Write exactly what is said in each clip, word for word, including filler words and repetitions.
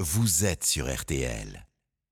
vous êtes sur R T L.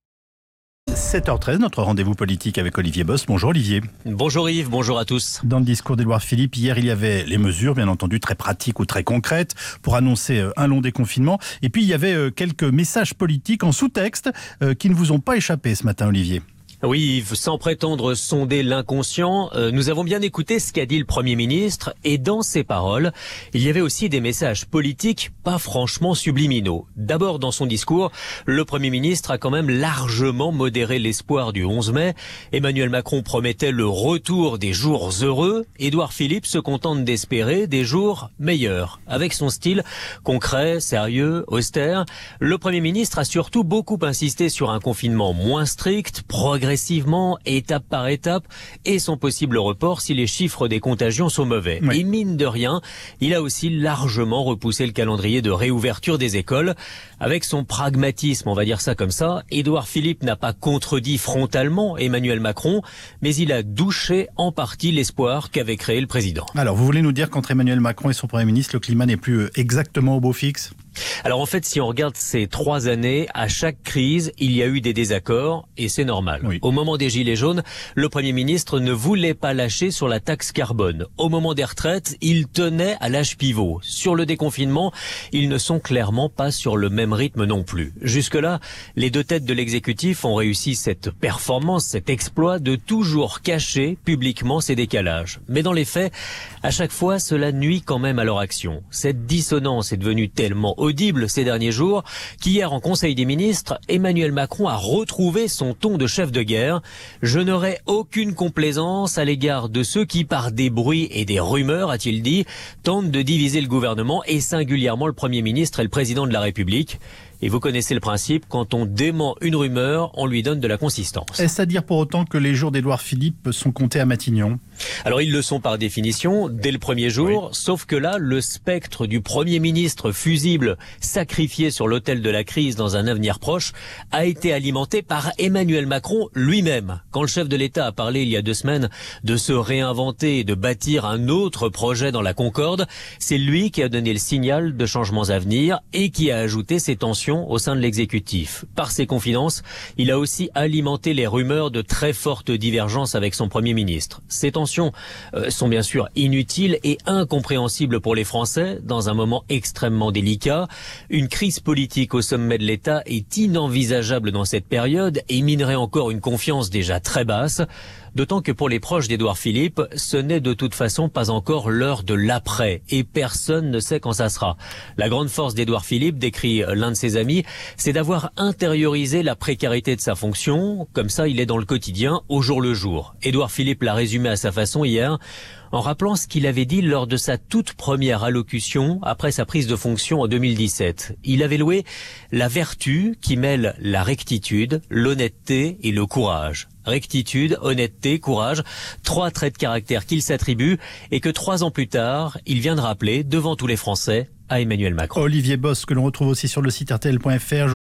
sept heures treize, notre rendez-vous politique avec Olivier Boss. Bonjour Olivier. Bonjour Yves, bonjour à tous. Dans le discours d'Édouard Philippe, hier, il y avait les mesures, bien entendu, très pratiques ou très concrètes pour annoncer un long déconfinement. Et puis, il y avait quelques messages politiques en sous-texte qui ne vous ont pas échappé ce matin, Olivier. Oui Yves, sans prétendre sonder l'inconscient, euh, nous avons bien écouté ce qu'a dit le Premier ministre et dans ses paroles, il y avait aussi des messages politiques pas franchement subliminaux. D'abord dans son discours, le Premier ministre a quand même largement modéré l'espoir du onze mai. Emmanuel Macron promettait le retour des jours heureux. Édouard Philippe se contente d'espérer des jours meilleurs. Avec son style concret, sérieux, austère, le Premier ministre a surtout beaucoup insisté sur un confinement moins strict, progressif, progressivement, étape par étape, et son possible report si les chiffres des contagions sont mauvais. Oui. Et mine de rien, il a aussi largement repoussé le calendrier de réouverture des écoles. Avec son pragmatisme, on va dire ça comme ça, Édouard Philippe n'a pas contredit frontalement Emmanuel Macron, mais il a douché en partie l'espoir qu'avait créé le président. Alors, vous voulez nous dire qu'entre Emmanuel Macron et son Premier ministre, le climat n'est plus exactement au beau fixe ? Alors en fait, si on regarde ces trois années, à chaque crise, il y a eu des désaccords et c'est normal. Oui. Au moment des Gilets jaunes, le Premier ministre ne voulait pas lâcher sur la taxe carbone. Au moment des retraites, il tenait à l'âge pivot. Sur le déconfinement, ils ne sont clairement pas sur le même rythme non plus. Jusque-là, les deux têtes de l'exécutif ont réussi cette performance, cet exploit de toujours cacher publiquement ces décalages. Mais dans les faits, à chaque fois, cela nuit quand même à leur action. Cette dissonance est devenue tellement audible ces derniers jours qu'hier en Conseil des ministres, Emmanuel Macron a retrouvé son ton de chef de guerre. Je n'aurai aucune complaisance à l'égard de ceux qui, par des bruits et des rumeurs, a-t-il dit, tentent de diviser le gouvernement et singulièrement le Premier ministre et le Président de la République. Et vous connaissez le principe, quand on dément une rumeur, on lui donne de la consistance. Est-ce à dire pour autant que les jours d'Édouard Philippe sont comptés à Matignon ? Alors ils le sont par définition, dès le premier jour, oui. Sauf que là, le spectre du Premier ministre fusible, sacrifié sur l'autel de la crise dans un avenir proche, a été alimenté par Emmanuel Macron lui-même. Quand le chef de l'État a parlé il y a deux semaines de se réinventer et de bâtir un autre projet dans la Concorde, c'est lui qui a donné le signal de changements à venir et qui a ajouté ces tensions au sein de l'exécutif. Par ses confidences, il a aussi alimenté les rumeurs de très fortes divergences avec son Premier ministre. Ces tensions euh, sont bien sûr inutiles et incompréhensibles pour les Français dans un moment extrêmement délicat. Une crise politique au sommet de l'État est inenvisageable dans cette période et minerait encore une confiance déjà très basse. D'autant que pour les proches d'Édouard Philippe, ce n'est de toute façon pas encore l'heure de l'après et personne ne sait quand ça sera. La grande force d'Édouard Philippe, décrit l'un de ses amis, c'est d'avoir intériorisé la précarité de sa fonction. Comme ça, il est dans le quotidien, au jour le jour. Édouard Philippe l'a résumé à sa façon hier, en rappelant ce qu'il avait dit lors de sa toute première allocution après sa prise de fonction en deux mille dix-sept. Il avait loué la vertu qui mêle la rectitude, l'honnêteté et le courage. Rectitude, honnêteté, courage, trois traits de caractère qu'il s'attribue et que trois ans plus tard, il vient de rappeler devant tous les Français à Emmanuel Macron. Olivier Boss, que l'on retrouve aussi sur le site R T L point F R.